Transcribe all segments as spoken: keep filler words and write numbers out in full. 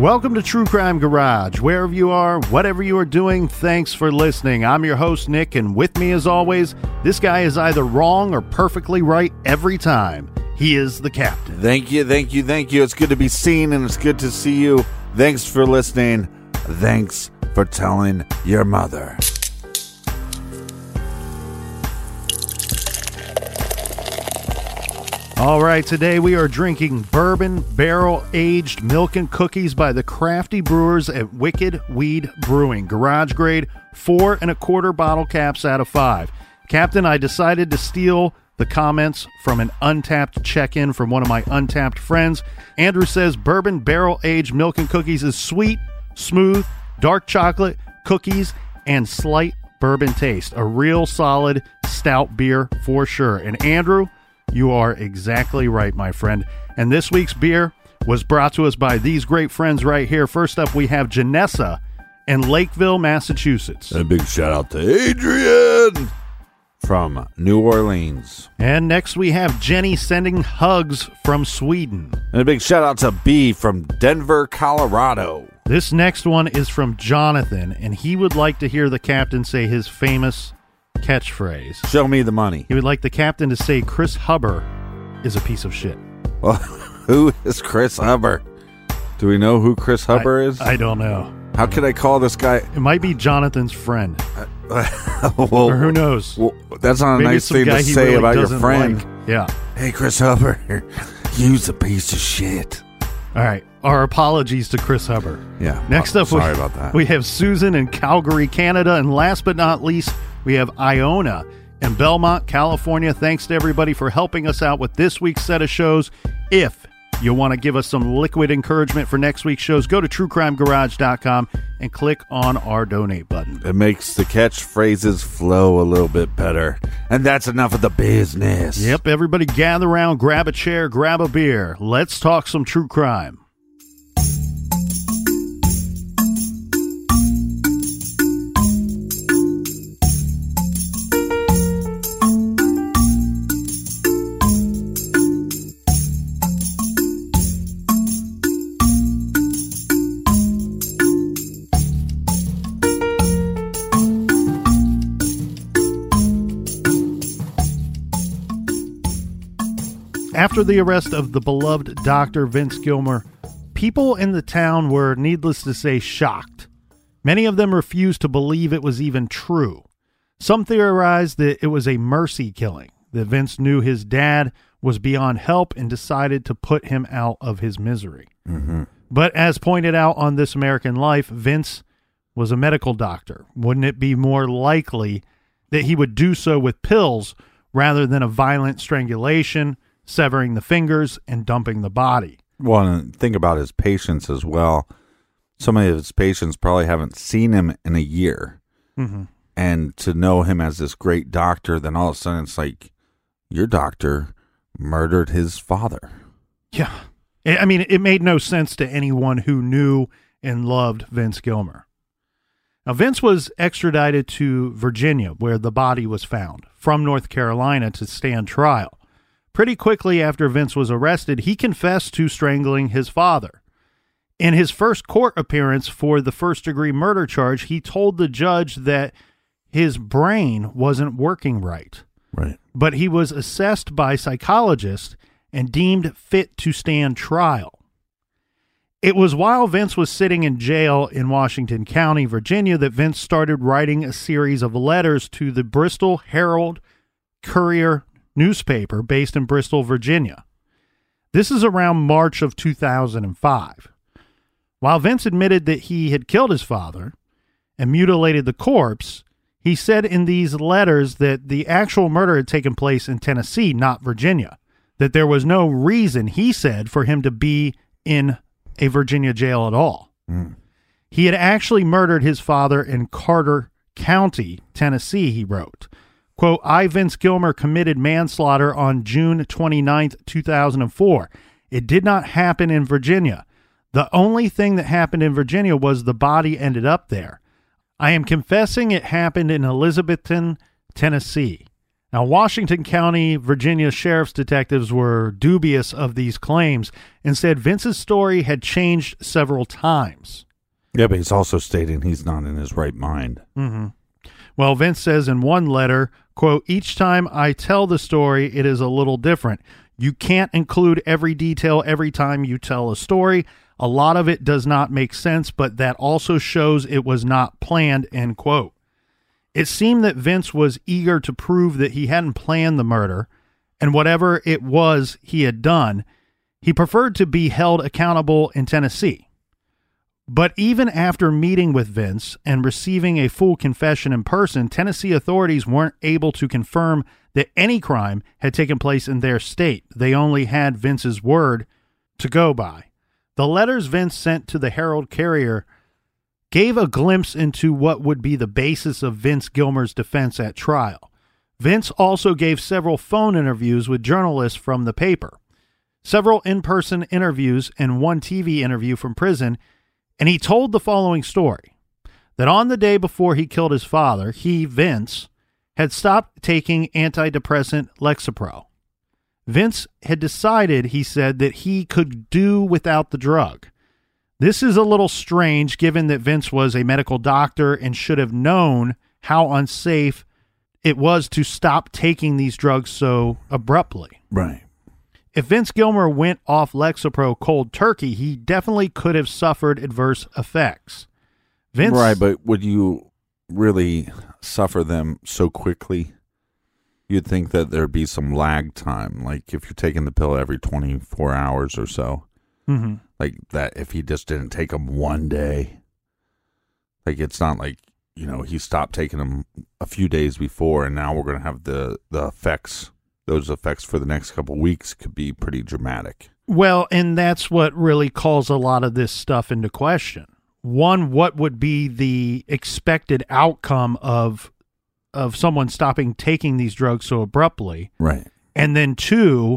Welcome to True Crime Garage. Wherever you are, whatever you are doing, thanks for listening. I'm your host, Nick, and with me as always, this guy is either wrong or perfectly right every time. He is the captain. Thank you, thank you, thank you. It's good to be seen and it's good to see you. Thanks for listening. Thanks for telling your mother. All right, today we are drinking bourbon barrel-aged milk and cookies by the crafty brewers at Wicked Weed Brewing. Garage grade, four and a quarter bottle caps out of five. Captain, I decided to steal the comments from an Untapped check-in from one of my Untapped friends. Andrew says bourbon barrel-aged milk and cookies is sweet, smooth, dark chocolate, cookies, and slight bourbon taste. A real solid stout beer for sure. And Andrew, you are exactly right, my friend. And this week's beer was brought to us by these great friends right here. First up, we have Janessa in Lakeville, Massachusetts. A big shout out to Adrian from New Orleans. And next we have Jenny sending hugs from Sweden. And a big shout out to B from Denver, Colorado. This next one is from Jonathan, and he would like to hear the captain say his famous catchphrase. Show me the money. He would like the captain to say Chris Huber is a piece of shit. Well, who is Chris Huber? Do we know who Chris Huber I, is? I don't know. How could I call this guy? It might be Jonathan's friend. well, or who knows? Well, that's not a Maybe nice thing to say really about your friend. Like. Yeah. Hey, Chris Huber, you's a piece of shit. All right. Our apologies to Chris Huber. Yeah. Next oh, up, sorry we, about that. we have Susan in Calgary, Canada. And last but not least, we have Iona in Belmont, California. Thanks to everybody for helping us out with this week's set of shows. If you want to give us some liquid encouragement for next week's shows, go to true crime garage dot com and click on our donate button. It makes the catchphrases flow a little bit better. And that's enough of the business. Yep, everybody gather around, grab a chair, grab a beer. Let's talk some true crime. After the arrest of the beloved Doctor Vince Gilmer, people in the town were, needless to say, shocked. Many of them refused to believe it was even true. Some theorized that it was a mercy killing, that Vince knew his dad was beyond help and decided to put him out of his misery. Mm-hmm. But as pointed out on This American Life, Vince was a medical doctor. Wouldn't it be more likely that he would do so with pills rather than a violent strangulation, severing the fingers, and dumping the body? Well, and think about his patients as well. Some of his patients probably haven't seen him in a year. Mm-hmm. And to know him as this great doctor, then all of a sudden it's like, your doctor murdered his father. Yeah. I mean, it made no sense to anyone who knew and loved Vince Gilmer. Now, Vince was extradited to Virginia, where the body was found, from North Carolina to stand trial. Pretty quickly after Vince was arrested, he confessed to strangling his father. In his first court appearance for the first-degree murder charge, he told the judge that his brain wasn't working right. Right. But he was assessed by psychologists and deemed fit to stand trial. It was while Vince was sitting in jail in Washington County, Virginia, that Vince started writing a series of letters to the Bristol Herald Courier newspaper based in Bristol, Virginia. This is around March of two thousand five. While Vince admitted that he had killed his father and mutilated the corpse, he said in these letters that the actual murder had taken place in Tennessee, not Virginia, that there was no reason, he said, for him to be in a Virginia jail at all. Mm. He had actually murdered his father in Carter County, Tennessee, he wrote. Quote, I, Vince Gilmer, committed manslaughter on June twenty-ninth, two thousand four. It did not happen in Virginia. The only thing that happened in Virginia was the body ended up there. I am confessing it happened in Elizabethton, Tennessee. Now, Washington County, Virginia sheriff's detectives were dubious of these claims and said Vince's story had changed several times. Yeah, but he's also stating he's not in his right mind. Mm-hmm. Well, Vince says in one letter, quote, each time I tell the story, it is a little different. You can't include every detail every time you tell a story. A lot of it does not make sense, but that also shows it was not planned, end quote. It seemed that Vince was eager to prove that he hadn't planned the murder, and whatever it was he had done, he preferred to be held accountable in Tennessee. But even after meeting with Vince and receiving a full confession in person, Tennessee authorities weren't able to confirm that any crime had taken place in their state. They only had Vince's word to go by. The letters Vince sent to the Herald Courier gave a glimpse into what would be the basis of Vince Gilmer's defense at trial. Vince also gave several phone interviews with journalists from the paper, several in-person interviews, and one T V interview from prison, and he told the following story, that on the day before he killed his father, he, Vince, had stopped taking antidepressant Lexapro. Vince had decided, he said, that he could do without the drug. This is a little strange given that Vince was a medical doctor and should have known how unsafe it was to stop taking these drugs so abruptly. Right. If Vince Gilmer went off Lexapro cold turkey, he definitely could have suffered adverse effects. Vince, right, but would you really suffer them so quickly? You'd think that there'd be some lag time, like if you're taking the pill every twenty-four hours or so. Mm-hmm. Like that, if he just didn't take them one day, like it's not like, you know, he stopped taking them a few days before, and now we're going to have the, the effects. Those effects for the next couple of weeks could be pretty dramatic. Well, and that's what really calls a lot of this stuff into question. One, what would be the expected outcome of of someone stopping taking these drugs so abruptly? Right. And then two,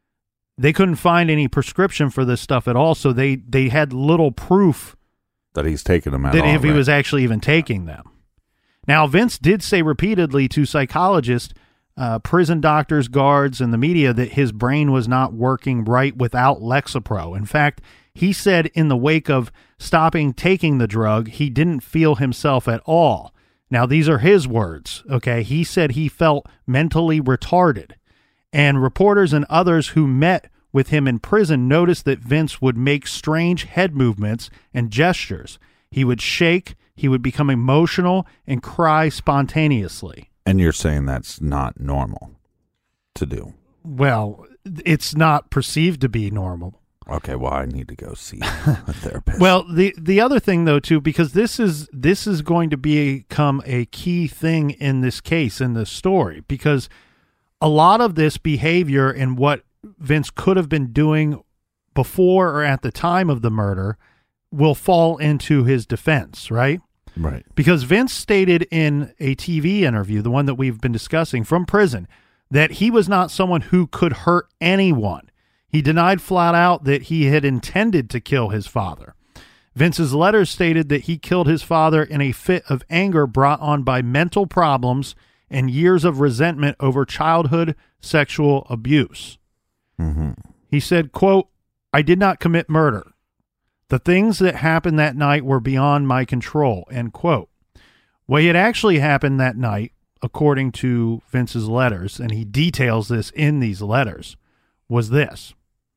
they couldn't find any prescription for this stuff at all, so they, they had little proof that he's taking them at that all, if he right? was actually even taking them. Now, Vince did say repeatedly to psychologists, uh, prison doctors, guards, and the media that his brain was not working right without Lexapro. In fact, he said in the wake of stopping taking the drug, he didn't feel himself at all. Now, these are his words, okay? He said he felt mentally retarded. And reporters and others who met with him in prison noticed that Vince would make strange head movements and gestures. He would shake, he would become emotional, and cry spontaneously. And you're saying that's not normal to do? Well, it's not perceived to be normal. Okay, well, I need to go see a therapist. Well, the the other thing, though, too, because this is this is going to become a key thing in this case, in this story, because a lot of this behavior and what Vince could have been doing before or at the time of the murder will fall into his defense, right? Right. Because Vince stated in a T V interview, the one that we've been discussing from prison, that he was not someone who could hurt anyone. He denied flat out that he had intended to kill his father. Vince's letters stated that he killed his father in a fit of anger brought on by mental problems and years of resentment over childhood sexual abuse. Mm-hmm. He said, quote, I did not commit murder. The things that happened that night were beyond my control, end quote. What had actually happened that night, according to Vince's letters, and he details this in these letters, was this.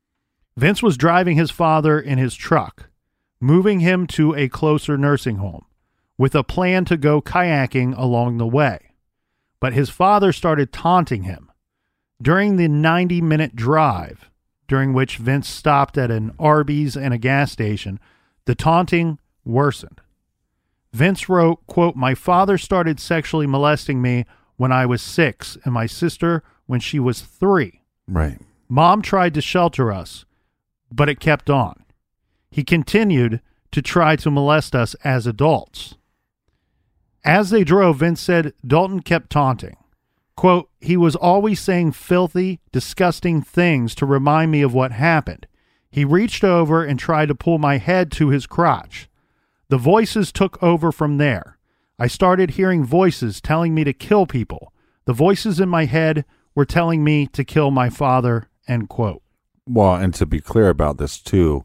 Vince was driving his father in his truck, moving him to a closer nursing home, with a plan to go kayaking along the way. But his father started taunting him. During the ninety-minute drive, during which Vince stopped at an Arby's and a gas station, the taunting worsened. Vince wrote, quote, my father started sexually molesting me when I was six and my sister when she was three. Right. Mom tried to shelter us, but it kept on. He continued to try to molest us as adults. As they drove, Vince said Dalton kept taunting. Quote, he was always saying filthy, disgusting things to remind me of what happened. He reached over and tried to pull my head to his crotch. The voices took over from there. I started hearing voices telling me to kill people. The The voices in my head were telling me to kill my father, end quote. Well, and to be clear about this too,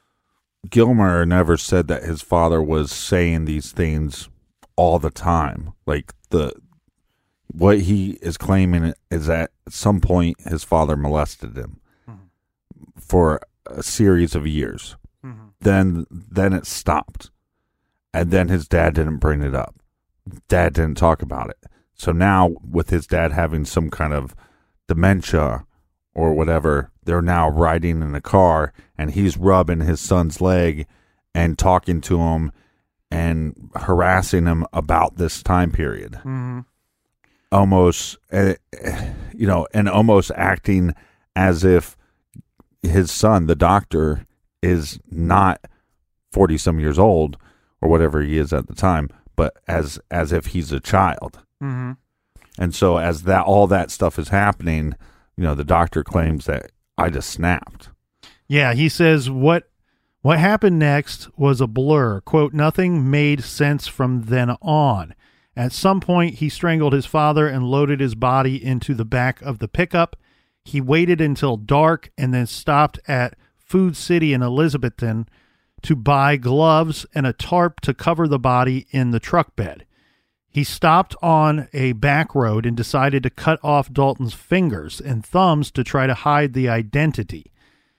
Gilmer never said that his father was saying these things all the time. Like the what he is claiming is that at some point his father molested him mm-hmm. for a series of years. Mm-hmm. Then then it stopped. And then his dad didn't bring it up. Dad didn't talk about it. So now with his dad having some kind of dementia or whatever, they're now riding in a car and he's rubbing his son's leg and talking to him and harassing him about this time period. Mm-hmm. Almost, uh, you know, and almost acting as if his son, the doctor, is not forty some years old or whatever he is at the time, but as as if he's a child. Mm-hmm. And so as that all that stuff is happening, you know, the doctor claims that I just snapped. Yeah, he says what what happened next was a blur. Quote, nothing made sense from then on. At some point, he strangled his father and loaded his body into the back of the pickup. He waited until dark and then stopped at Food City in Elizabethton to buy gloves and a tarp to cover the body in the truck bed. He stopped on a back road and decided to cut off Dalton's fingers and thumbs to try to hide the identity.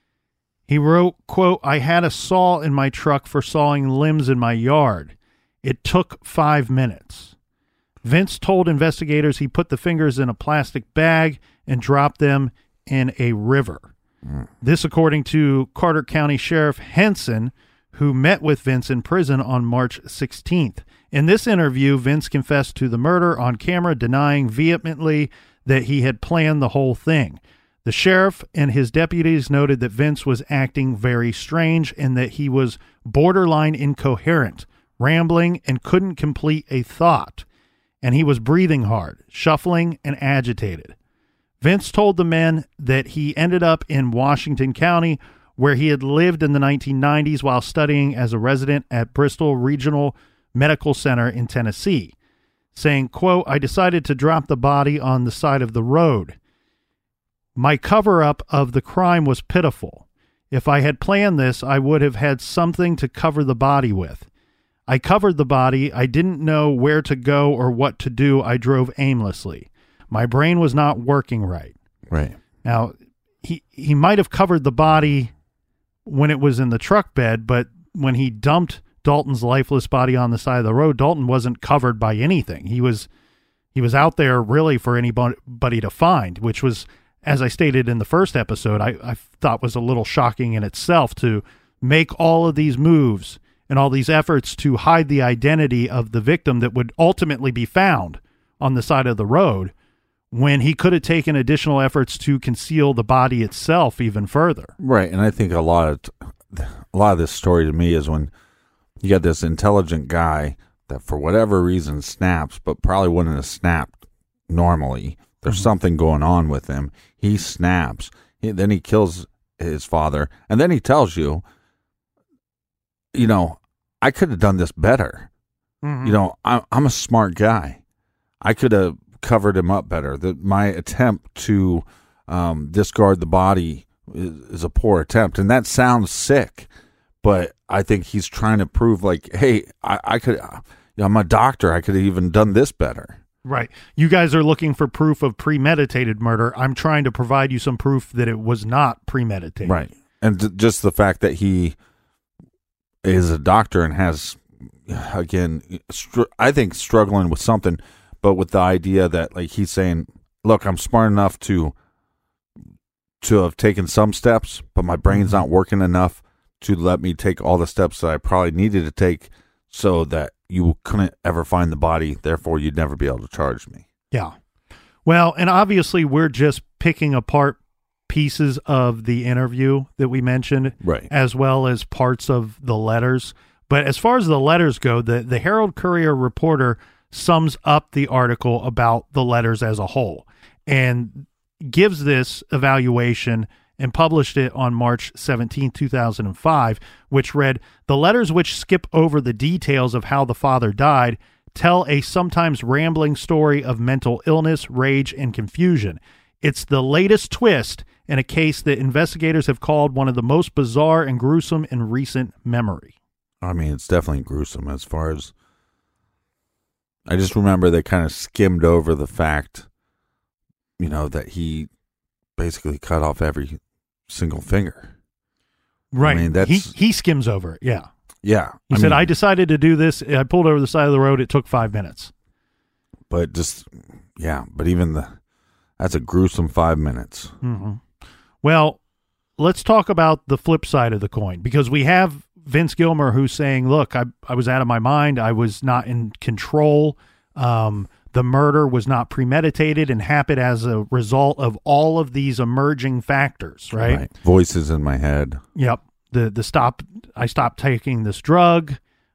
He wrote, quote, I had a saw in my truck for sawing limbs in my yard. It took five minutes. Vince told investigators he put the fingers in a plastic bag and dropped them in a river. Mm. This according to Carter County Sheriff Henson, who met with Vince in prison on March sixteenth. In this interview, Vince confessed to the murder on camera, denying vehemently that he had planned the whole thing. The sheriff and his deputies noted that Vince was acting very strange and that he was borderline incoherent, rambling, and couldn't complete a thought. And he was breathing hard, shuffling, and agitated. Vince told the men that he ended up in Washington County, where he had lived in the nineteen nineties while studying as a resident at Bristol Regional Medical Center in Tennessee, saying, quote, I decided to drop the body on the side of the road. My cover-up of the crime was pitiful. If I had planned this, I would have had something to cover the body with. I covered the body. I didn't know where to go or what to do. I drove aimlessly. My brain was not working right. Right. Now, he, he might have covered the body when it was in the truck bed, but when he dumped Dalton's lifeless body on the side of the road, Dalton wasn't covered by anything. He was he was out there really for anybody to find, which was, as I stated in the first episode, I, I thought was a little shocking in itself to make all of these moves and all these efforts to hide the identity of the victim that would ultimately be found on the side of the road, when he could have taken additional efforts to conceal the body itself even further. Right, and I think a lot of t- a lot of this story to me is when you got this intelligent guy that for whatever reason snaps, but probably wouldn't have snapped normally. There's mm-hmm. something going on with him. He snaps. He, then he kills his father, and then he tells you, you know, I could have done this better. Mm-hmm. You know, I'm, I'm a smart guy. I could have covered him up better. That my attempt to um, discard the body is, is a poor attempt, and that sounds sick. But I think he's trying to prove, like, hey, I, I could. You know, I'm a doctor. I could have even done this better. Right. You guys are looking for proof of premeditated murder. I'm trying to provide you some proof that it was not premeditated. Right. And th- just the fact that he is a doctor and has, again, str- I think struggling with something, but with the idea that, like, he's saying, look, I'm smart enough to to have taken some steps, but my brain's mm-hmm. not working enough to let me take all the steps that I probably needed to take so that you couldn't ever find the body. Therefore, you'd never be able to charge me. Yeah. Well, and obviously we're just picking apart pieces of the interview that we mentioned, right, as well as parts of the letters. But as far as the letters go, the, the Herald Courier reporter sums up the article about the letters as a whole and gives this evaluation and published it on March seventeenth, two thousand five, which read, "The letters which skip over the details of how the father died tell a sometimes rambling story of mental illness, rage, and confusion. It's the latest twist in a case that investigators have called one of the most bizarre and gruesome in recent memory. I mean, it's definitely gruesome as far as... I just remember they kind of skimmed over the fact, you know, that he basically cut off every single finger. Right. I mean, that's... He, he skims over it, yeah. Yeah. He I said, mean, I decided to do this. I pulled over the side of the road. It took five minutes. But just, yeah, but even the... That's a gruesome five minutes. Mm-hmm. Well, let's talk about the flip side of the coin, because we have Vince Gilmer who's saying, look, I, I was out of my mind. I was not in control. Um, the murder was not premeditated and happened as a result of all of these emerging factors, right? Right. Voices in my head. Yep. The, the stop, I stopped taking this drug,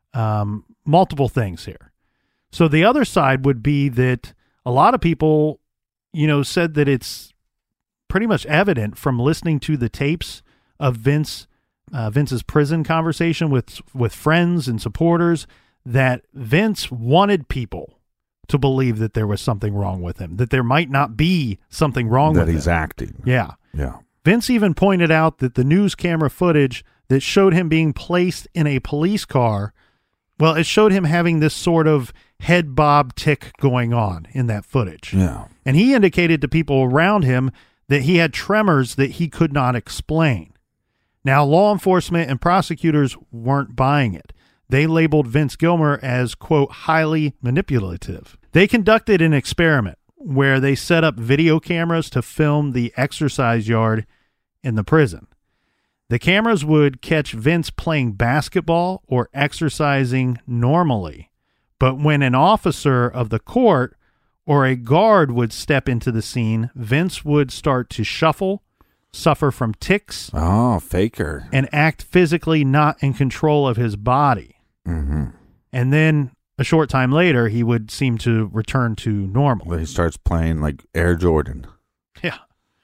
um, multiple things here. So the other side would be that a lot of people, you know, said that it's pretty much evident from listening to the tapes of Vince, uh, Vince's prison conversation with, with friends and supporters, that Vince wanted people to believe that there was something wrong with him, that there might not be something wrong that with him. That he's acting. Yeah. Yeah. Vince even pointed out that the news camera footage that showed him being placed in a police car, well, it showed him having this sort of head bob tick going on in that footage. Yeah. And he indicated to people around him that he had tremors that he could not explain. Now, law enforcement and prosecutors weren't buying it. They labeled Vince Gilmer as, quote, highly manipulative. They conducted an experiment where they set up video cameras to film the exercise yard in the prison. The cameras would catch Vince playing basketball or exercising normally. But when an officer of the court or a guard would step into the scene, Vince would start to shuffle, suffer from tics, oh, faker, and act physically not in control of his body. Mm-hmm. And then a short time later, he would seem to return to normal. Well, he starts playing like Air Jordan. Yeah.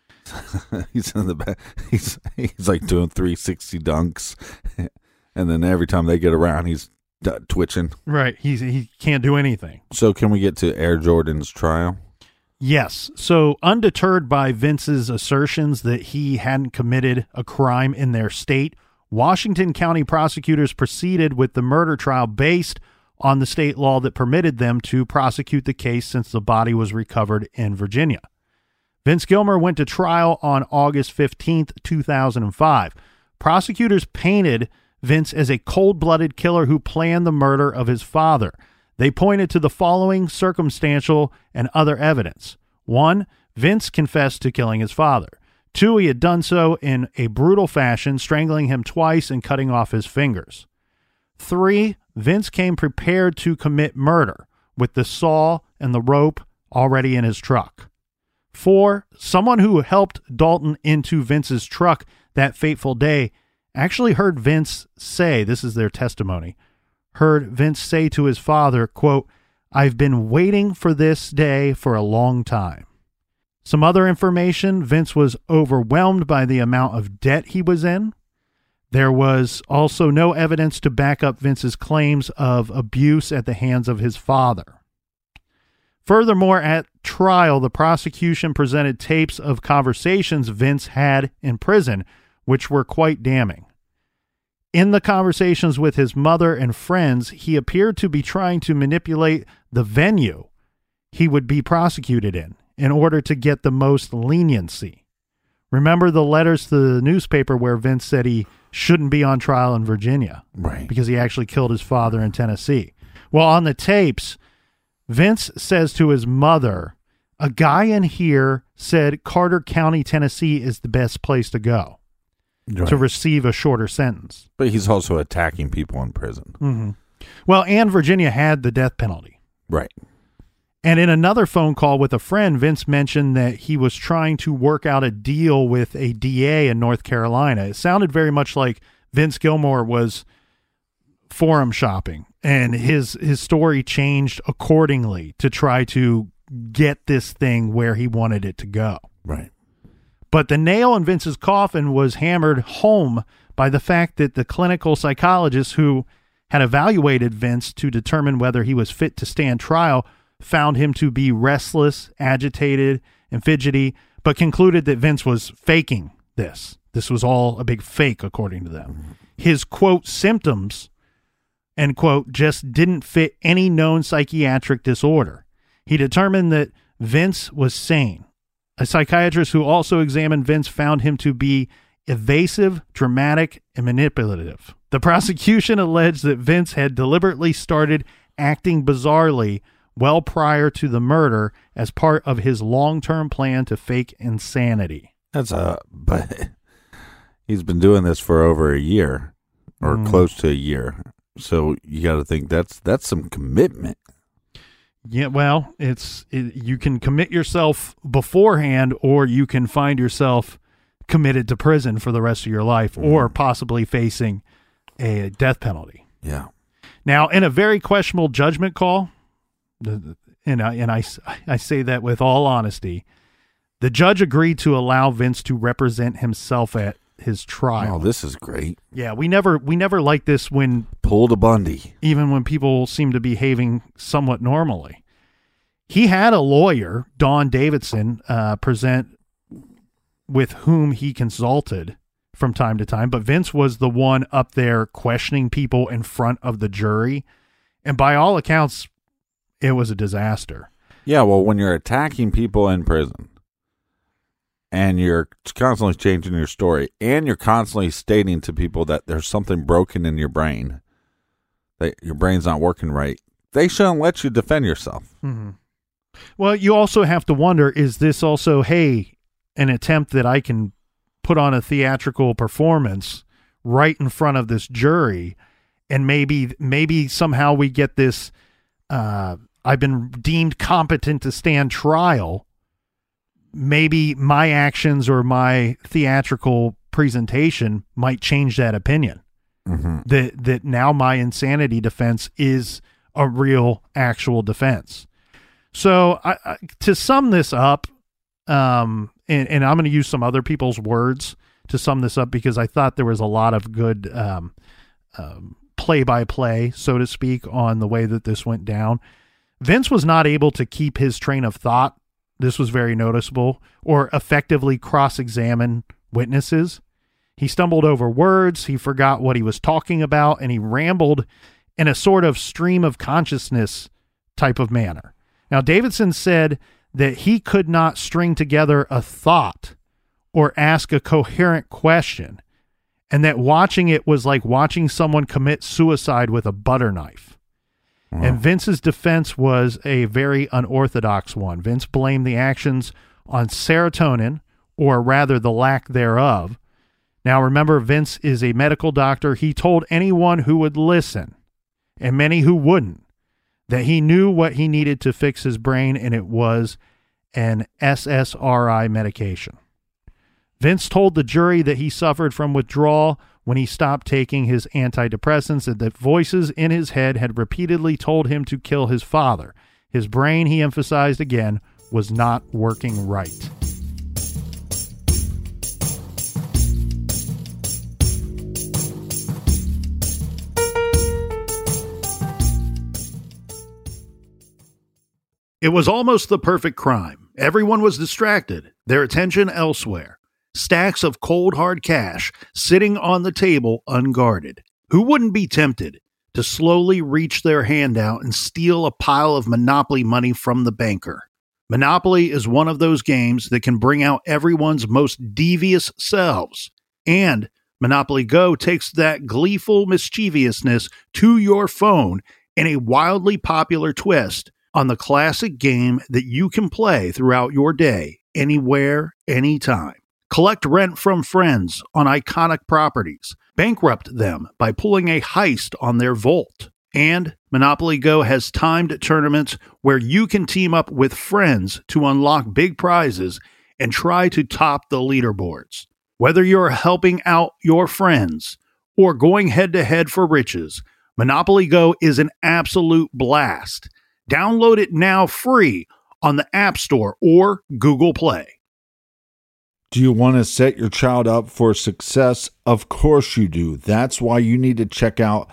he's in the back. He's he's like doing three sixty dunks, and then every time they get around, he's d- twitching. Right. He's he can't do anything. So can we get to Air Jordan's trial? Yes. So undeterred by Vince's assertions that he hadn't committed a crime in their state, Washington County prosecutors proceeded with the murder trial based on the state law that permitted them to prosecute the case since the body was recovered in Virginia. Vince Gilmer went to trial on August fifteenth, two thousand five. Prosecutors painted Vince as a cold-blooded killer who planned the murder of his father. They pointed to the following circumstantial and other evidence. One, Vince confessed to killing his father. Two, he had done so in a brutal fashion, strangling him twice and cutting off his fingers. Three, Vince came prepared to commit murder with the saw and the rope already in his truck. Four, someone who helped Dalton into Vince's truck that fateful day actually heard Vince say, this is their testimony, heard Vince say to his father, quote, "I've been waiting for this day for a long time." Some other information, Vince was overwhelmed by the amount of debt he was in. There was also no evidence to back up Vince's claims of abuse at the hands of his father. Furthermore, at trial, the prosecution presented tapes of conversations Vince had in prison, which were quite damning. In the conversations with his mother and friends, he appeared to be trying to manipulate the venue he would be prosecuted in, in order to get the most leniency. Remember the letters to the newspaper where Vince said he shouldn't be on trial in Virginia, right? Because he actually killed his father in Tennessee. Well, on the tapes, Vince says to his mother, "A guy in here said Carter County, Tennessee is the best place to go right. to receive a shorter sentence." But he's also attacking people in prison. Mm-hmm. Well, and Virginia had the death penalty. Right. And in another phone call with a friend, Vince mentioned that he was trying to work out a deal with a D A in North Carolina. It sounded very much like Vince Gilmer was forum shopping, and his his story changed accordingly to try to get this thing where he wanted it to go. Right. But the nail in Vince's coffin was hammered home by the fact that the clinical psychologist who had evaluated Vince to determine whether he was fit to stand trial, found him to be restless, agitated, and fidgety, but concluded that Vince was faking this. This was all a big fake, according to them. His, quote, symptoms, end quote, just didn't fit any known psychiatric disorder. He determined that Vince was sane. A psychiatrist who also examined Vince found him to be evasive, dramatic, and manipulative. The prosecution alleged that Vince had deliberately started acting bizarrely well prior to the murder as part of his long-term plan to fake insanity. That's a, but he's been doing this for over a year or mm. close to a year. So you got to think that's, that's some commitment. Yeah, well, it's it, you can commit yourself beforehand, or you can find yourself committed to prison for the rest of your life, mm. or possibly facing a death penalty. Yeah. Now, in a very questionable judgment call, and I, and I, I say that with all honesty, the judge agreed to allow Vince to represent himself at his trial. Oh, this is great. Yeah, we never we never like this when pull the Bundy, even when people seem to be behaving somewhat normally. He had a lawyer, Don Davidson, uh, present with whom he consulted from time to time, but Vince was the one up there questioning people in front of the jury, and by all accounts, it was a disaster. Yeah, well, when you're attacking people in prison, and you're constantly changing your story, and you're constantly stating to people that there's something broken in your brain, that your brain's not working right, they shouldn't let you defend yourself. Mm-hmm. Well, you also have to wonder, is this also, hey, an attempt that I can put on a theatrical performance right in front of this jury, and maybe maybe somehow we get this, uh, I've been deemed competent to stand trial. Maybe my actions or my theatrical presentation might change that opinion. Mm-hmm. That that now my insanity defense is a real, actual defense. So I, I, to sum this up, um, and, and I'm going to use some other people's words to sum this up because I thought there was a lot of good um, um, play-by-play, so to speak, on the way that this went down. Vince was not able to keep his train of thought. This was very noticeable, or effectively cross-examine witnesses. He stumbled over words, he forgot what he was talking about, and he rambled in a sort of stream of consciousness type of manner. Now, Davidson said that he could not string together a thought or ask a coherent question, and that watching it was like watching someone commit suicide with a butter knife. Wow. And Vince's defense was a very unorthodox one. Vince blamed the actions on serotonin, or rather the lack thereof. Now, remember, Vince is a medical doctor. He told anyone who would listen, and many who wouldn't, that he knew what he needed to fix his brain, and it was an S S R I medication. Vince told the jury that he suffered from withdrawal when he stopped taking his antidepressants, and that voices in his head had repeatedly told him to kill his father. His brain, he emphasized again, was not working right. It was almost the perfect crime. Everyone was distracted, their attention elsewhere. Stacks of cold hard cash sitting on the table unguarded. Who wouldn't be tempted to slowly reach their hand out and steal a pile of Monopoly money from the banker? Monopoly is one of those games that can bring out everyone's most devious selves. And Monopoly Go takes that gleeful mischievousness to your phone in a wildly popular twist on the classic game that you can play throughout your day, anywhere, anytime. Collect rent from friends on iconic properties. Bankrupt them by pulling a heist on their vault. And Monopoly Go has timed tournaments where you can team up with friends to unlock big prizes and try to top the leaderboards. Whether you're helping out your friends or going head-to-head for riches, Monopoly Go is an absolute blast. Download it now free on the App Store or Google Play. Do you want to set your child up for success? Of course you do. That's why you need to check out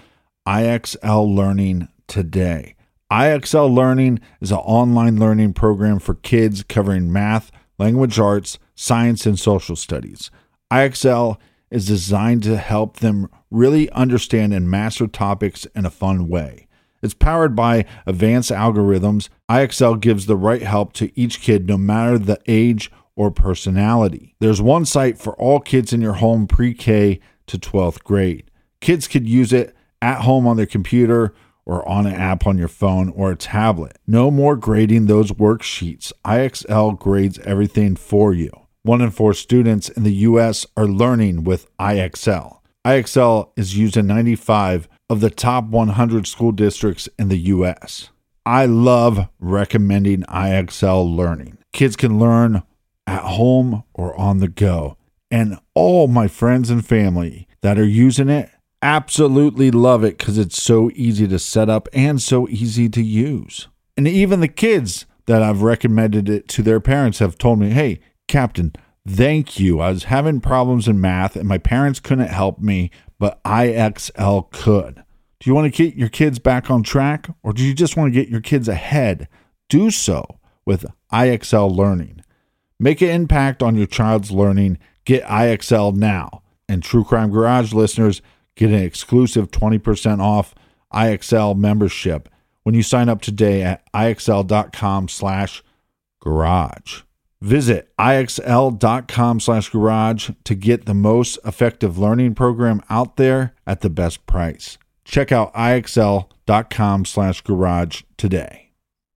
I X L Learning today. I X L Learning is an online learning program for kids covering math, language arts, science, and social studies. I X L is designed to help them really understand and master topics in a fun way. It's powered by advanced algorithms. I X L gives the right help to each kid, no matter the age or personality. There's one site for all kids in your home pre-K to twelfth grade. Kids could use it at home on their computer or on an app on your phone or a tablet. No more grading those worksheets. I X L grades everything for you. One in four students in the U S are learning with I X L. I X L is used in ninety-five of the top one hundred school districts in the U S. I love recommending I X L Learning. Kids can learn at home or on the go. And all my friends and family that are using it absolutely love it because it's so easy to set up and so easy to use. And even the kids that I've recommended it to their parents have told me, hey, Captain, thank you. I was having problems in math and my parents couldn't help me, but I X L could. Do you want to get your kids back on track, or do you just want to get your kids ahead? Do so with I X L Learning. Make an impact on your child's learning. Get I X L now. And True Crime Garage listeners get an exclusive twenty percent off I X L membership when you sign up today at IXL.com slash garage. Visit IXL.com slash garage to get the most effective learning program out there at the best price. Check out IXL.com slash garage today.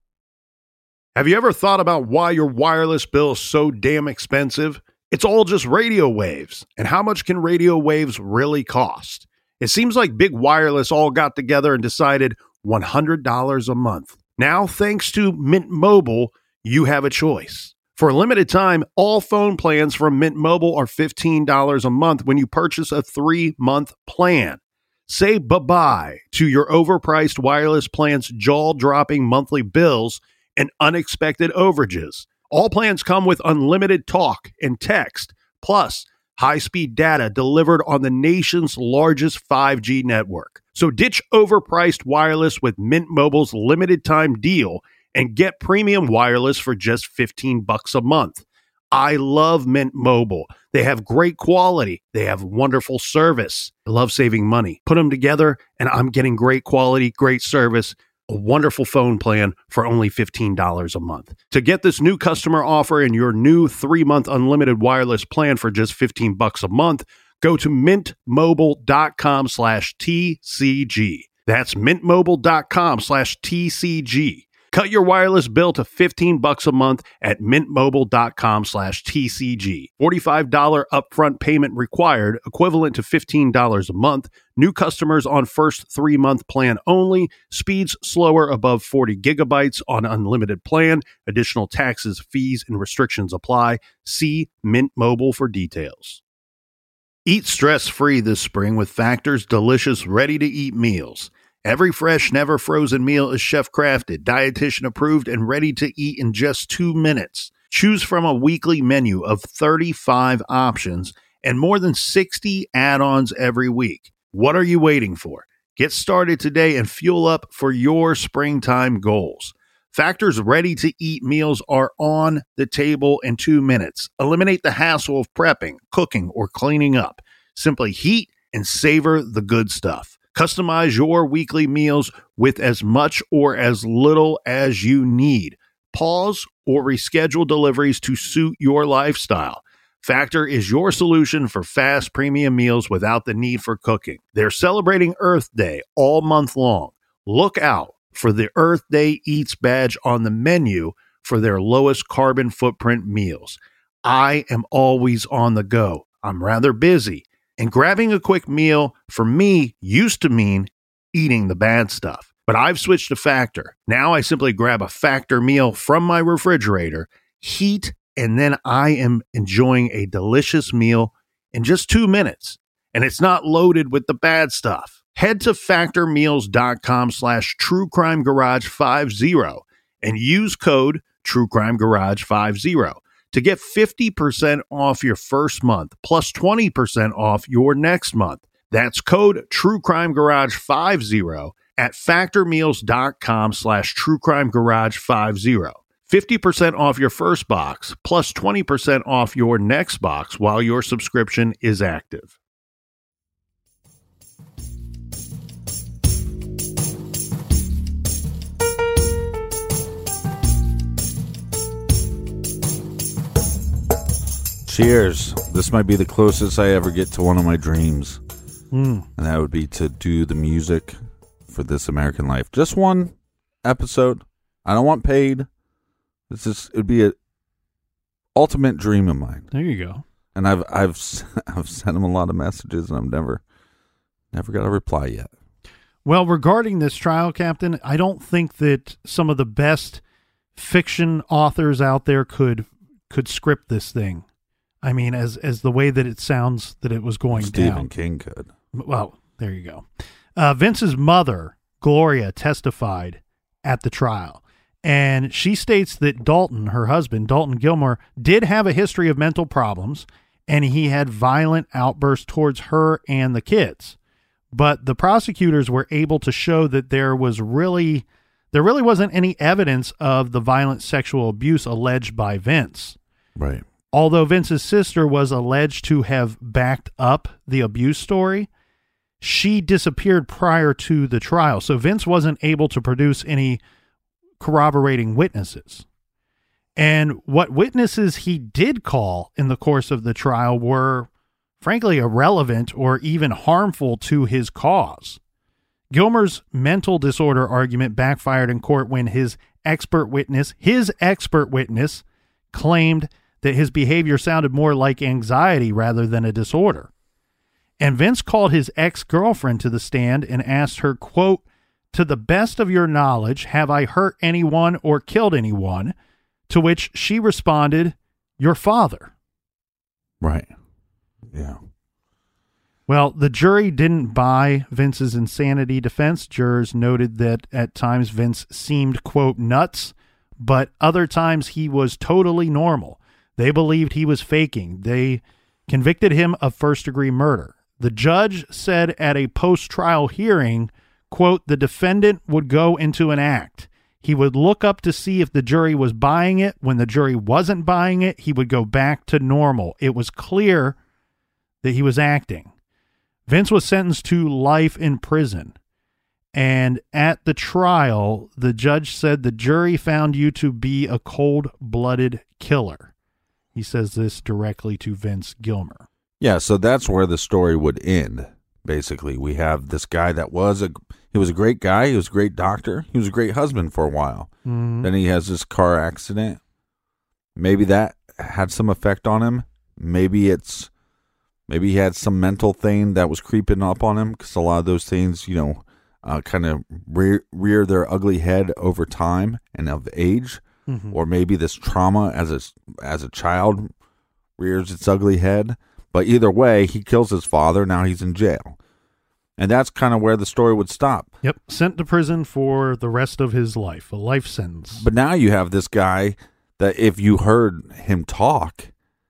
Have you ever thought about why your wireless bill is so damn expensive? It's all just radio waves. And how much can radio waves really cost? It seems like Big Wireless all got together and decided one hundred dollars a month. Now, thanks to Mint Mobile, you have a choice. For a limited time, all phone plans from Mint Mobile are fifteen dollars a month when you purchase a three-month plan. Say bye-bye to your overpriced wireless plan's jaw-dropping monthly bills and unexpected overages. All plans come with unlimited talk and text, plus high-speed data delivered on the nation's largest five G network. So ditch overpriced wireless with Mint Mobile's limited-time deal and get premium wireless for just fifteen bucks a month. I love Mint Mobile. They have great quality. They have wonderful service. I love saving money. Put them together and I'm getting great quality, great service, a wonderful phone plan for only fifteen dollars a month. To get this new customer offer and your new three-month unlimited wireless plan for just fifteen bucks a month, go to mintmobile.com slash TCG. That's mintmobile.com slash TCG. Cut your wireless bill to fifteen bucks a month at mintmobile.com slash TCG. forty-five dollars upfront payment required, equivalent to fifteen dollars a month. New customers on first three-month plan only. Speeds slower above forty gigabytes on unlimited plan. Additional taxes, fees, and restrictions apply. See Mint Mobile for details. Eat stress-free this spring with Factor's delicious, ready-to-eat meals. Every fresh, never frozen meal is chef-crafted, dietitian approved, and ready to eat in just two minutes. Choose from a weekly menu of thirty-five options and more than sixty add-ons every week. What are you waiting for? Get started today and fuel up for your springtime goals. Factor's ready-to-eat meals are on the table in two minutes. Eliminate the hassle of prepping, cooking, or cleaning up. Simply heat and savor the good stuff. Customize your weekly meals with as much or as little as you need. Pause or reschedule deliveries to suit your lifestyle. Factor is your solution for fast premium meals without the need for cooking. They're celebrating Earth Day all month long. Look out for the Earth Day Eats badge on the menu for their lowest carbon footprint meals. I am always on the go. I'm rather busy. And grabbing a quick meal, for me, used to mean eating the bad stuff. But I've switched to Factor. Now I simply grab a Factor meal from my refrigerator, heat, and then I am enjoying a delicious meal in just two minutes. And it's not loaded with the bad stuff. Head to factormeals.com slash truecrimegarage50 and use code truecrimegarage50. to get fifty percent off your first month plus twenty percent off your next month. That's code TrueCrimeGarage50 at factormeals.com slash TrueCrimeGarage50. fifty percent off your first box, plus twenty percent off your next box while your subscription is active. Cheers. This might be the closest I ever get to one of my dreams. Mm. And that would be to do the music for This American Life. Just one episode. I don't want paid. It's just, it'd be an ultimate dream of mine. There you go. And I've I've I've sent him a lot of messages, and I've never never got a reply yet. Well, regarding this trial, Captain, I don't think that some of the best fiction authors out there could could script this thing. I mean, as as the way that it sounds that it was going Stephen down. King could. Well, there you go. Uh, Vince's mother, Gloria, testified at the trial, and she states that Dalton, her husband, Dalton Gilmer, did have a history of mental problems, and he had violent outbursts towards her and the kids. But the prosecutors were able to show that there was really, there really wasn't any evidence of the violent sexual abuse alleged by Vince. Right. Although Vince's sister was alleged to have backed up the abuse story, she disappeared prior to the trial. So Vince wasn't able to produce any corroborating witnesses. And what witnesses he did call in the course of the trial were, frankly, irrelevant or even harmful to his cause. Gilmer's mental disorder argument backfired in court when his expert witness, his expert witness, claimed that his behavior sounded more like anxiety rather than a disorder. And Vince called his ex-girlfriend to the stand and asked her, quote, "To the best of your knowledge, have I hurt anyone or killed anyone?" To which she responded, "Your father." Right. Yeah. Well, the jury didn't buy Vince's insanity defense. Jurors noted that at times Vince seemed, quote, nuts, but other times he was totally normal. They believed he was faking. They convicted him of first-degree murder. The judge said at a post-trial hearing, quote, "The defendant would go into an act. He would look up to see if the jury was buying it. When the jury wasn't buying it, he would go back to normal. It was clear that he was acting." Vince was sentenced to life in prison. And at the trial, the judge said the jury found you to be a cold-blooded killer. He says this directly to Vince Gilmer. Yeah, so that's where the story would end. Basically, we have this guy that was a he was a great guy, he was a great doctor, he was a great husband for a while. Mm-hmm. Then he has this car accident. Maybe that had some effect on him. Maybe it's maybe he had some mental thing that was creeping up on him, because a lot of those things, you know, uh, kind of rear, rear their ugly head over time and of age. Mm-hmm. Or maybe this trauma as a, as a child rears its ugly head. But either way, he kills his father. Now he's in jail. And that's kind of where the story would stop. Yep. Sent to prison for the rest of his life. A life sentence. But now you have this guy that if you heard him talk,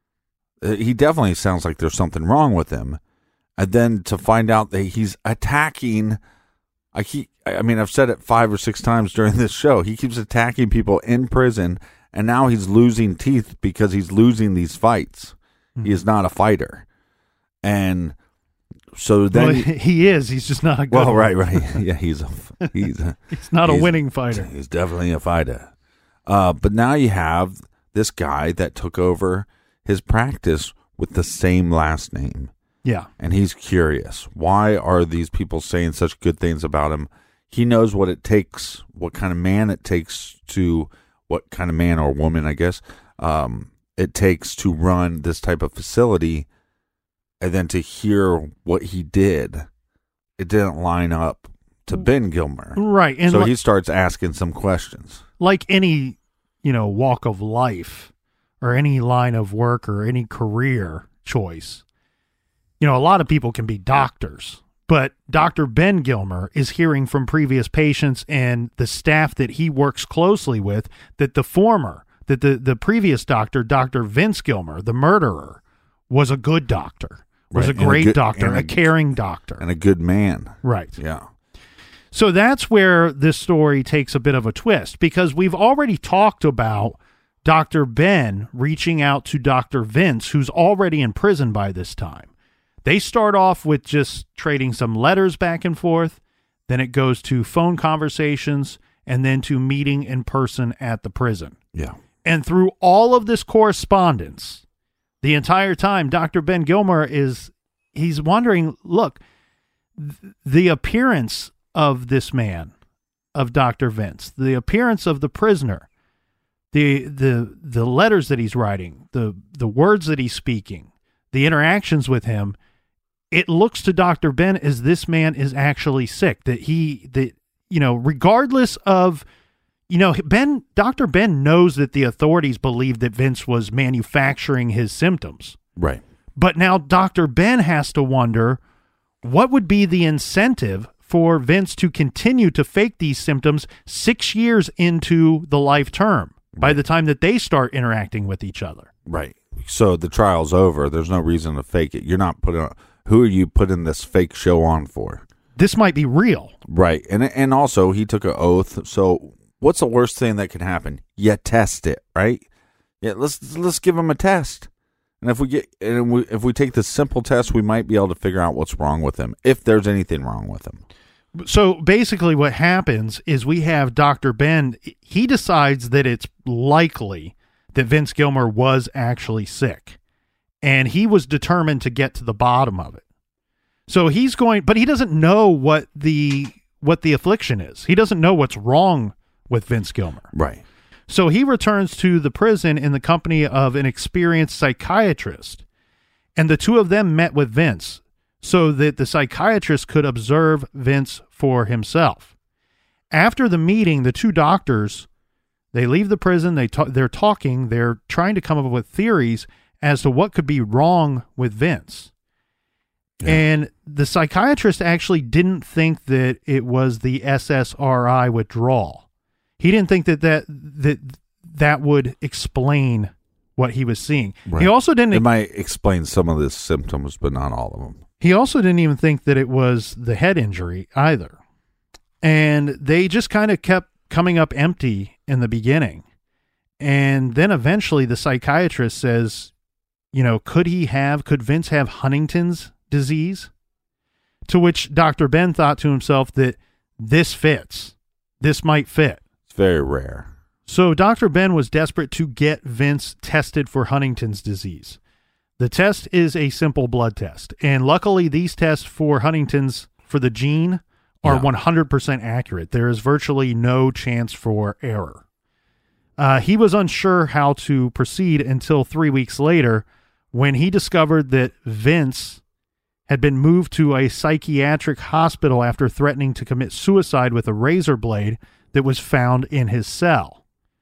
he definitely sounds like there's something wrong with him. And then to find out that he's attacking... I keep, I mean, I've said it five or six times during this show. He keeps attacking people in prison, and now he's losing teeth because he's losing these fights. Mm-hmm. He is not a fighter. And so then... Well, he is. He's just not a good Well, one. right, right. Yeah, he's a... He's, a, he's not he's, a winning fighter. He's definitely a fighter. Uh, but now you have this guy that took over his practice with the same last name. Yeah. And he's curious. Why are these people saying such good things about him? He knows what it takes, what kind of man it takes to, what kind of man or woman, I guess, um, it takes to run this type of facility. And then to hear what he did, it didn't line up to Ben Gilmer. Right. And so like, he starts asking some questions. Like any, you know, walk of life or any line of work or any career choice. You know, a lot of people can be doctors, but Doctor Ben Gilmer is hearing from previous patients and the staff that he works closely with that the former, that the, the previous doctor, Doctor Vince Gilmer, the murderer, was a good doctor, was Right. a And a great good- doctor, and a, a- caring doctor. And a good man. Right. Yeah. So that's where this story takes a bit of a twist, because we've already talked about Doctor Ben reaching out to Doctor Vince, who's already in prison by this time. They start off with just trading some letters back and forth. Then it goes to phone conversations and then to meeting in person at the prison. Yeah. And through all of this correspondence, the entire time, Doctor Ben Gilmer is, he's wondering, look, th- the appearance of this man, of Doctor Vince, the appearance of the prisoner, the the the letters that he's writing, the the words that he's speaking, the interactions with him, it looks to Doctor Ben as this man is actually sick, that he, that, you know, regardless of, you know, Ben, Doctor Ben knows that the authorities believe that Vince was manufacturing his symptoms. Right. But now Doctor Ben has to wonder, what would be the incentive for Vince to continue to fake these symptoms six years into the life term by the time that they start interacting with each other? Right. So the trial's over. There's no reason to fake it. You're not putting on, who are you putting this fake show on for? This might be real. Right. And and also he took an oath. So what's the worst thing that could happen? You test it, right? Yeah, let's let's give him a test. And if we get and we, if we take this simple test, we might be able to figure out what's wrong with him, if there's anything wrong with him. So basically what happens is we have Doctor Ben, he decides that it's likely that Vince Gilmer was actually sick, and he was determined to get to the bottom of it. So he's going, but he doesn't know what the what the affliction is. He doesn't know what's wrong with Vince Gilmer. Right. So he returns to the prison in the company of an experienced psychiatrist, and the two of them met with Vince so that the psychiatrist could observe Vince for himself. After the meeting, the two doctors, they leave the prison, they ta- they're talking, they're trying to come up with theories as to what could be wrong with Vince. Yeah. And the psychiatrist actually didn't think that it was the S S R I withdrawal. He didn't think that that that, that would explain what he was seeing. Right. He also didn't. It might explain some of the symptoms, but not all of them. He also didn't even think that it was the head injury either. And they just kind of kept coming up empty in the beginning. And then eventually the psychiatrist says, you know, could he have, could Vince have Huntington's disease? To which Doctor Ben thought to himself that this fits. This might fit. It's very rare. So Doctor Ben was desperate to get Vince tested for Huntington's disease. The test is a simple blood test, and luckily these tests for Huntington's, for the gene, are Yeah. one hundred percent accurate. There is virtually no chance for error. Uh, he was unsure how to proceed until three weeks later when he discovered that Vince had been moved to a psychiatric hospital after threatening to commit suicide with a razor blade that was found in his cell.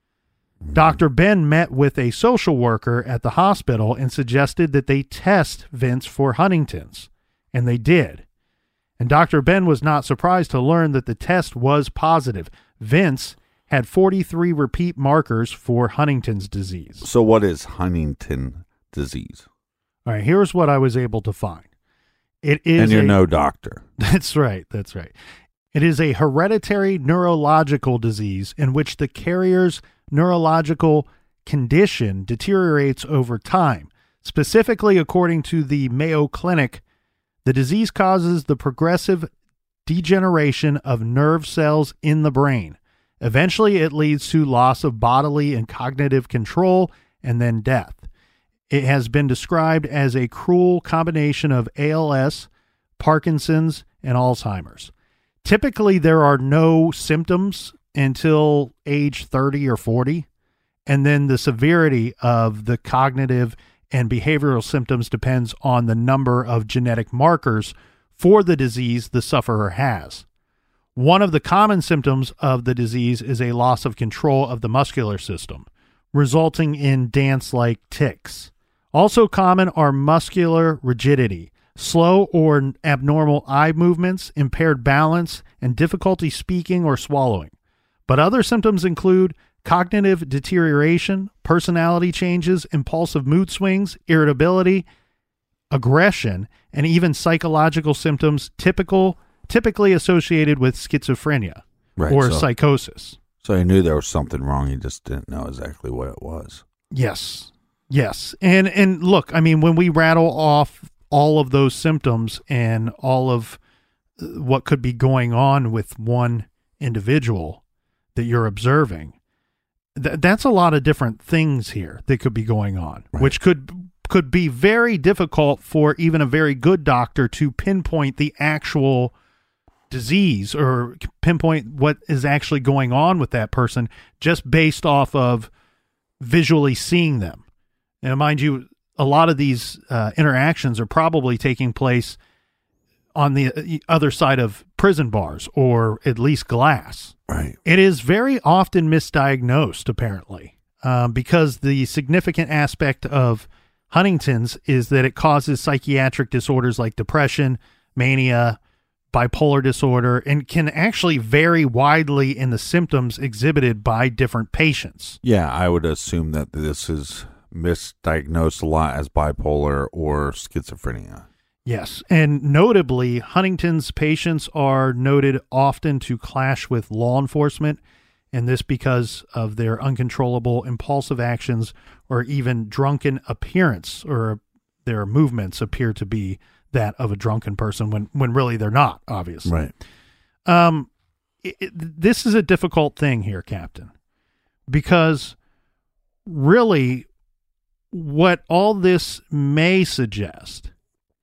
Doctor Ben met with a social worker at the hospital and suggested that they test Vince for Huntington's, and they did. And Doctor Ben was not surprised to learn that the test was positive. Vince had forty-three repeat markers for Huntington's disease. So what is Huntington disease? All right, here's what I was able to find. It is And you're a- no doctor. That's right. That's right. It is a hereditary neurological disease in which the carrier's neurological condition deteriorates over time. Specifically, according to the Mayo Clinic, the disease causes the progressive degeneration of nerve cells in the brain. Eventually, it leads to loss of bodily and cognitive control and then death. It has been described as a cruel combination of A L S, Parkinson's, and Alzheimer's. Typically, there are no symptoms until age thirty or forty, and then the severity of the cognitive and behavioral symptoms depends on the number of genetic markers for the disease the sufferer has. One of the common symptoms of the disease is a loss of control of the muscular system, resulting in dance-like tics. Also common are muscular rigidity, slow or abnormal eye movements, impaired balance, and difficulty speaking or swallowing. But other symptoms include cognitive deterioration, personality changes, impulsive mood swings, irritability, aggression, and even psychological symptoms typical typically associated with schizophrenia Right, or so- psychosis. So he knew there was something wrong. He just didn't know exactly what it was. Yes. Yes. And and look, I mean, when we rattle off all of those symptoms and all of what could be going on with one individual that you're observing, th- that's a lot of different things here that could be going on, Right. which could could be very difficult for even a very good doctor to pinpoint the actual disease or pinpoint what is actually going on with that person just based off of visually seeing them. And mind you, a lot of these uh, interactions are probably taking place on the other side of prison bars or at least glass. Right. It is very often misdiagnosed, apparently, um, because the significant aspect of Huntington's is that it causes psychiatric disorders like depression, mania, bipolar disorder, and can actually vary widely in the symptoms exhibited by different patients. Yeah, I would assume that this is misdiagnosed a lot as bipolar or schizophrenia. Yes, and notably, Huntington's patients are noted often to clash with law enforcement, and this because of their uncontrollable impulsive actions or even drunken appearance, or their movements appear to be that of a drunken person when, when really they're not, obviously. Right. Um, it, it- this is a difficult thing here, Captain, because really what all this may suggest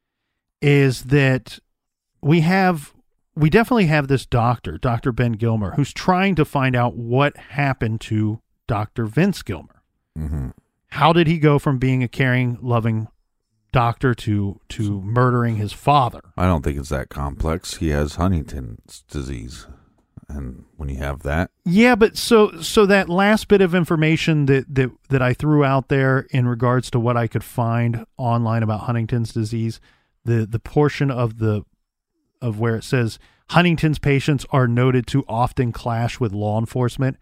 is that we have, we definitely have this doctor, Doctor Ben Gilmer, who's trying to find out what happened to Doctor Vince Gilmer. Mm-hmm. How did he go from being a caring, loving doctor to to murdering his father? I don't think it's that complex. He has Huntington's disease. And when you have that, Yeah, but so so that last bit of information that that that I threw out there in regards to what I could find online about Huntington's disease, the the portion of the of where it says Huntington's patients are noted to often clash with law enforcement.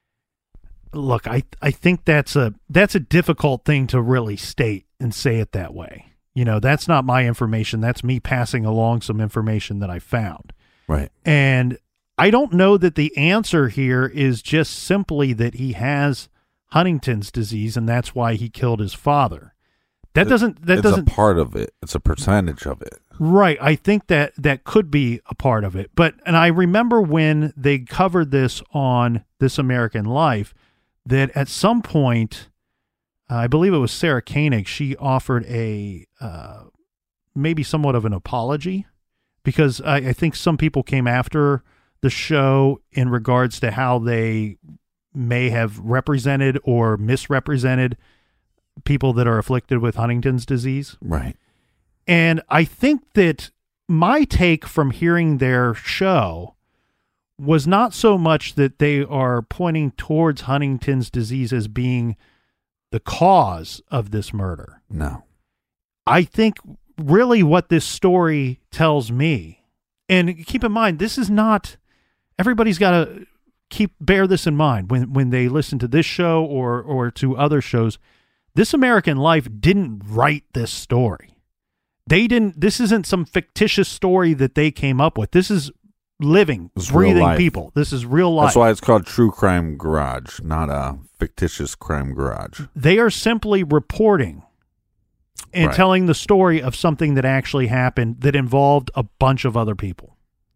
Look, I I think that's a that's a difficult thing to really state and say it that way. You know, that's not my information. That's me passing along some information that I found. right. And I don't know that the answer here is just simply that he has Huntington's disease and that's why he killed his father. That It- doesn't that it's doesn't a part of it. It's a percentage of it. Right. I think that that could be a part of it. But, and I remember when they covered this on This American Life, that at some point, uh, I believe it was Sarah Koenig, she offered a, uh, maybe somewhat of an apology, because I, I think some people came after the show in regards to how they may have represented or misrepresented people that are afflicted with Huntington's disease. Right. And I think that my take from hearing their show was not so much that they are pointing towards Huntington's disease as being the cause of this murder. No. I think really what this story tells me, and keep in mind, this is not, everybody's got to keep, bear this in mind when, when they listen to this show or, or to other shows. This American Life didn't write this story. They didn't, this isn't some fictitious story that they came up with. This is living, It's real breathing life. people. This is real life. That's why it's called True Crime Garage, not a fictitious crime garage. They are simply reporting and Right. telling the story of something that actually happened that involved a bunch of other people.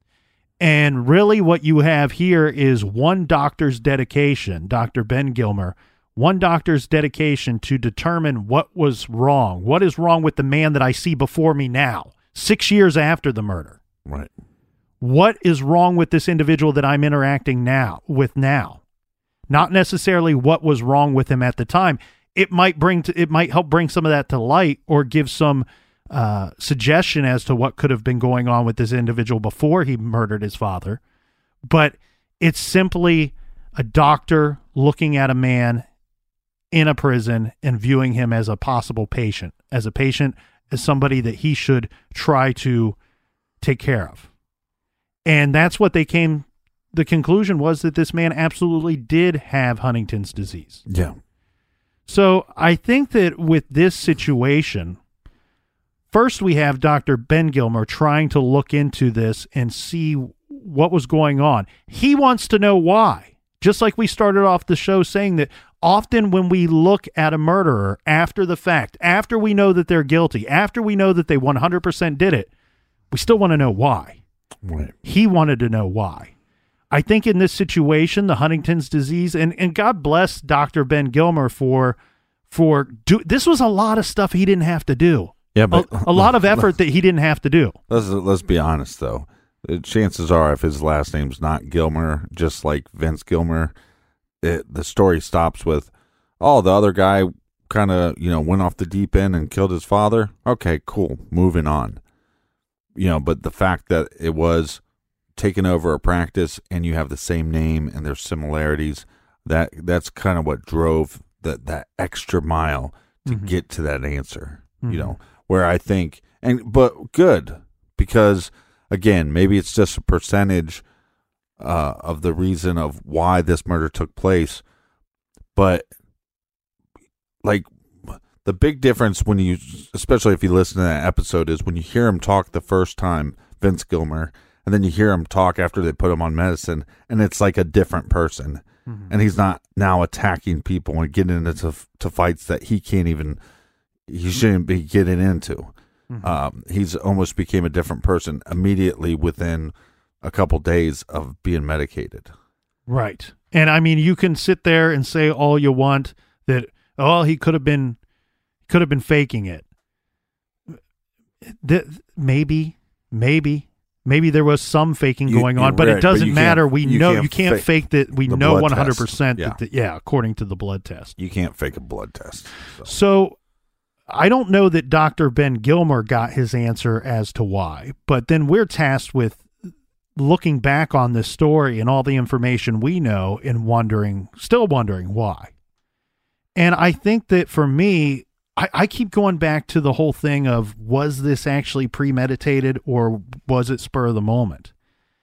And really what you have here is one doctor's dedication, Doctor Ben Gilmer, one doctor's dedication to determine what was wrong. What is wrong with the man that I see before me now, six years after the murder? Right. What is wrong with this individual that I'm interacting now with now? Not necessarily what was wrong with him at the time. It might bring to, it might help bring some of that to light or give some uh, suggestion as to what could have been going on with this individual before he murdered his father. But it's simply a doctor looking at a man in a prison and viewing him as a possible patient, as a patient, as somebody that he should try to take care of. And that's what they came, the conclusion was that this man absolutely did have Huntington's disease. Yeah. So I think that with this situation, first we have Doctor Ben Gilmer trying to look into this and see what was going on. He wants to know why. Just like we started off the show saying that often when we look at a murderer after the fact, after we know that they're guilty, after we know that they one hundred percent did it, we still want to know why. Right. He wanted to know why. I think in this situation, the Huntington's disease, and, and God bless Doctor Ben Gilmer for, for do, this was a lot of stuff he didn't have to do. Yeah, but a, a lot of effort that he didn't have to do. Let's let's be honest though. Chances are, if his last name's not Gilmer, just like Vince Gilmer, it, the story stops with, "Oh, the other guy kind of you know went off the deep end and killed his father." Okay, cool, moving on. You know, but the fact that it was taking over a practice and you have the same name and there's similarities, that that's kind of what drove that that extra mile to Mm-hmm. get to that answer. Mm-hmm. You know, where I think, and but good, because again, maybe it's just a percentage uh, of the reason of why this murder took place, but like the big difference when you, especially if you listen to that episode, is when you hear him talk the first time, Vince Gilmer, and then you hear him talk after they put him on medicine, and it's like a different person. Mm-hmm. And he's not now attacking people and getting into to fights that he can't even, he shouldn't be getting into. Mm-hmm. Um, he's almost became a different person immediately within a couple days of being medicated. Right. And I mean, you can sit there and say all you want that, oh, he could have been, could have been faking it. Th- maybe, maybe. Maybe there was some faking You- going you're on, but right, it doesn't but you matter. can't- We you know can't you can't fake fake that. We the know blood one hundred test. percent Yeah. that, the, yeah, according to the blood test. You can't fake a blood test. So. So I don't know that Doctor Ben Gilmer got his answer as to why, but then we're tasked with looking back on this story and all the information we know and wondering, still wondering why. And I think that for me, I, I keep going back to the whole thing of, was this actually premeditated or was it spur of the moment?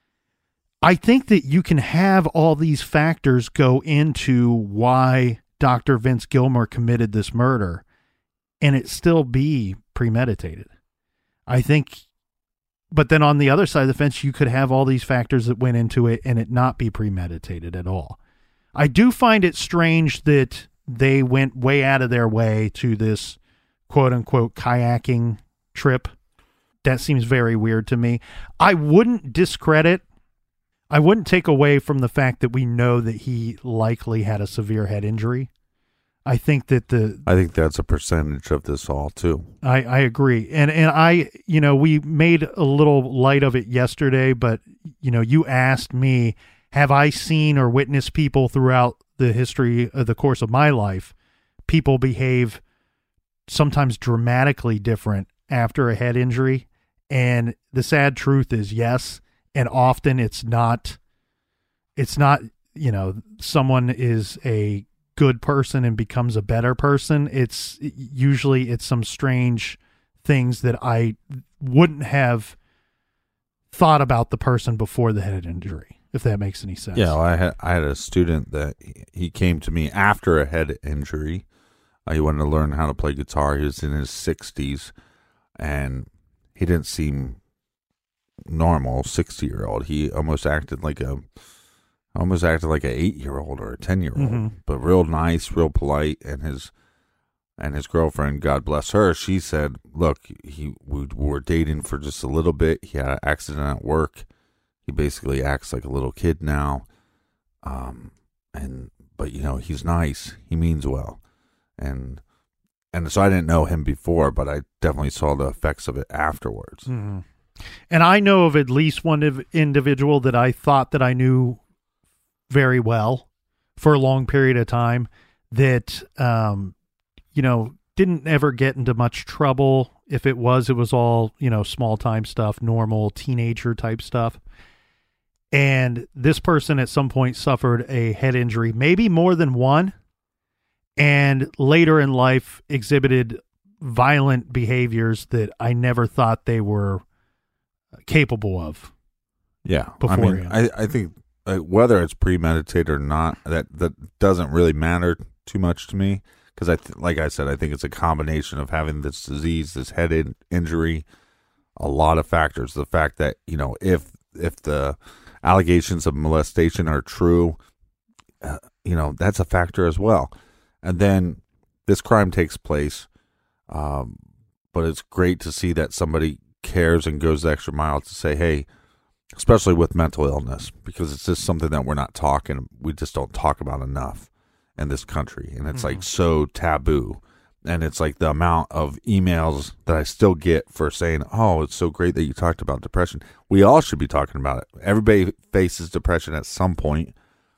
I think that you can have all these factors go into why Doctor Vince Gilmer committed this murder and it still be premeditated. I think, but then on the other side of the fence, you could have all these factors that went into it and it not be premeditated at all. I do find it strange that they went way out of their way to this quote unquote kayaking trip. That seems very weird to me. I wouldn't discredit, I wouldn't take away from the fact that we know that he likely had a severe head injury. I think that the I think that's a percentage of this all too. I, I agree. And and I, you know, we made a little light of it yesterday, but, you know, you asked me, have I seen or witnessed people throughout the history of the course of my life, people behave sometimes dramatically different after a head injury? And the sad truth is yes. And often it's not, it's not, you know, someone is a good person and becomes a better person. It's usually it's some strange things that I wouldn't have thought about the person before the head injury, if that makes any sense. Yeah, well, I had I had a student that he came to me after a head injury. Uh, he wanted to learn how to play guitar. He was in his sixties, and he didn't seem normal. Sixty year old. He almost acted like a almost acted like an eight year old or a ten year old, Mm-hmm. but real nice, real polite. And his and his girlfriend, God bless her, she said, "Look, he we were dating for just a little bit. He had an accident at work. He basically acts like a little kid now. Um, and but you know he's nice. He means well, and and so I didn't know him before, but I definitely saw the effects of it afterwards. Mm-hmm. And I know of at least one of individual that I thought that I knew very well for a long period of time that, um, you know, didn't ever get into much trouble. If it was, it was all, you know, small time stuff, normal teenager type stuff. And this person at some point suffered a head injury, maybe more than one, and later in life exhibited violent behaviors that I never thought they were capable of. Yeah, I Beforehand. mean, I, I think uh, whether it's premeditated or not, that that doesn't really matter too much to me because I, th- like I said, I think it's a combination of having this disease, this head in- injury, a lot of factors. The fact that, you know, if if the allegations of molestation are true, uh, you know, that's a factor as well. And then this crime takes place, um, but it's great to see that somebody cares and goes the extra mile to say, hey, especially with mental illness, because it's just something that we're not talking, we just don't talk about enough in this country. And it's mm-hmm. like so taboo. And it's like the amount of emails that I still get for saying, oh, it's so great that you talked about depression. We all should be talking about it. Everybody faces depression at some point.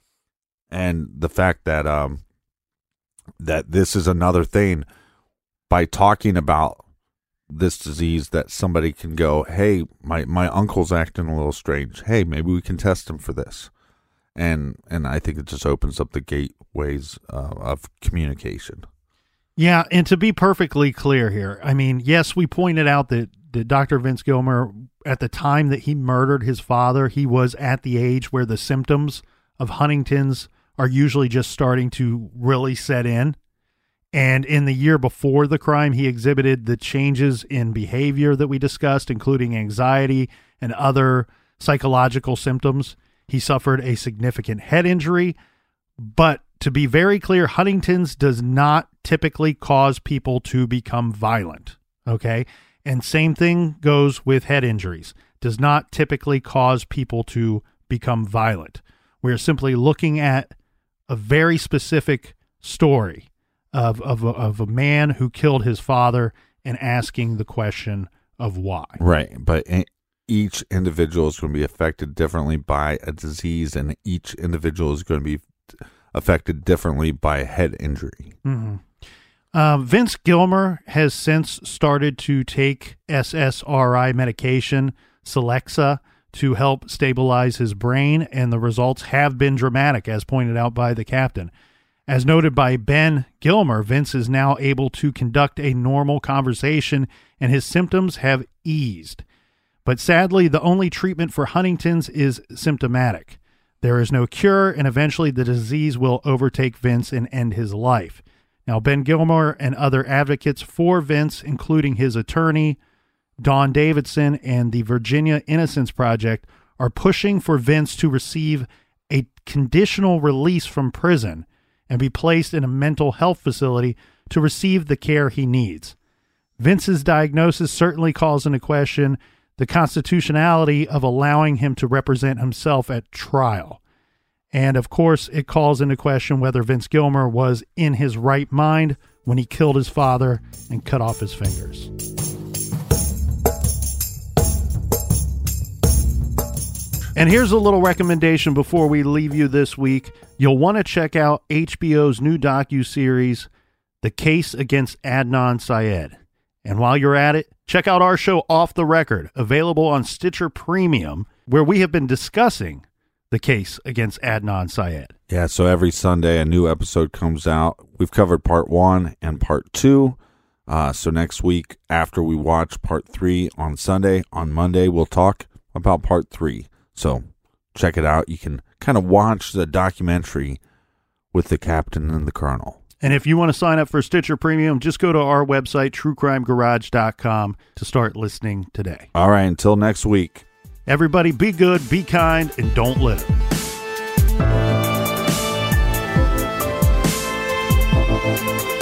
And the fact that, um, that this is another thing, by talking about this disease, that somebody can go, hey, my, my uncle's acting a little strange. Hey, maybe we can test him for this. And and I think it just opens up the gateways uh, of communication. Yeah, and to be perfectly clear here, I mean, yes, we pointed out that, that Doctor Vince Gilmer, at the time that he murdered his father, he was at the age where the symptoms of Huntington's are usually just starting to really set in. And in the year before the crime, he exhibited the changes in behavior that we discussed, including anxiety and other psychological symptoms. He suffered a significant head injury. But to be very clear, Huntington's does not typically cause people to become violent. Okay. And same thing goes with head injuries. Does not typically cause people to become violent. We're simply looking at a very specific story of of a, of a man who killed his father and asking the question of why. Right, but each individual is going to be affected differently by a disease, and each individual is going to be affected differently by a head injury. Mm-hmm. Uh, Vince Gilmer has since started to take S S R I medication, Celexa, to help stabilize his brain, and the results have been dramatic, as pointed out by the captain. As noted by Ben Gilmer, Vince is now able to conduct a normal conversation, and his symptoms have eased. But sadly, the only treatment for Huntington's is symptomatic. There is no cure, and eventually the disease will overtake Vince and end his life. Now, Ben Gilmer and other advocates for Vince, including his attorney, Dawn Davidson, and the Virginia Innocence Project, are pushing for Vince to receive a conditional release from prison and be placed in a mental health facility to receive the care he needs. Vince's diagnosis certainly calls into question the constitutionality of allowing him to represent himself at trial. And of course, it calls into question whether Vince Gilmer was in his right mind when he killed his father and cut off his fingers. And here's a little recommendation before we leave you this week. You'll want to check out H B O's new docuseries, The Case Against Adnan Syed. And while you're at it, check out our show Off the Record, available on Stitcher Premium, where we have been discussing the case against Adnan Syed. Yeah, so every Sunday a new episode comes out. We've covered part one and part two. Uh, so next week, after we watch part three on Sunday, on Monday, we'll talk about part three. So check it out. You can kind of watch the documentary with the captain and the colonel. And if you want to sign up for Stitcher Premium, just go to our website, true crime garage dot com, to start listening today. All right, until next week. Everybody be good, be kind, and don't litter.